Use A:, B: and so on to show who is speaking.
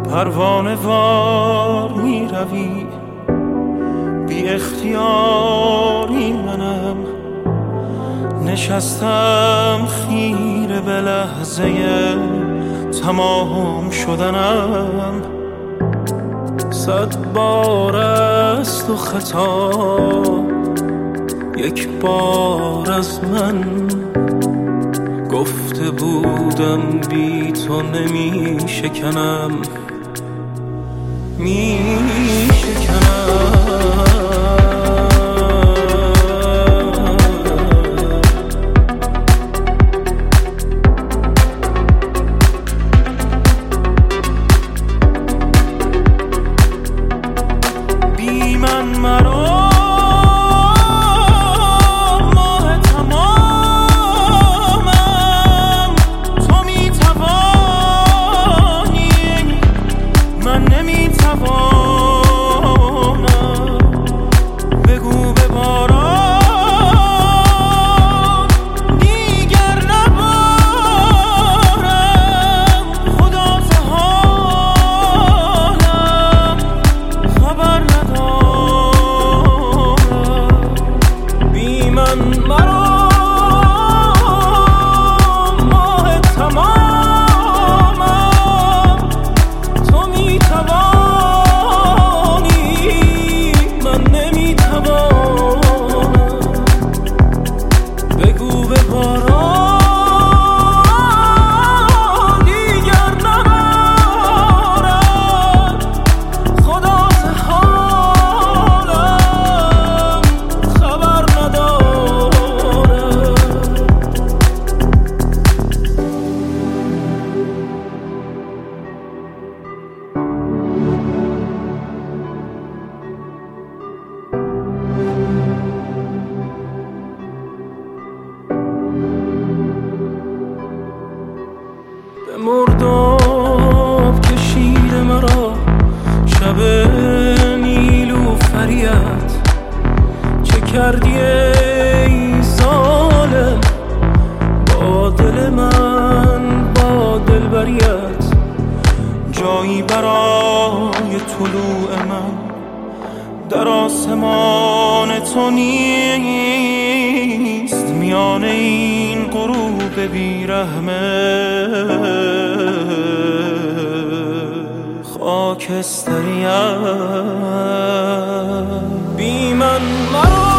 A: پروانه وار می روی، بی اختیاری منم، نشستم خیره به لحظه تمام شدنم. 100 بار است و خطا، یک بار از من گفته بودم بی تو نمی شکنم، می شکنم. بی من مرا مرداب کشید مرا شب نیلوفریت، چه کردی ای ظالم با دل من، با دلبریت؟ جایی برای طلوع من در آسمان تو نیست، میان این غروب بیرحمه خاکستریت. بی من مرا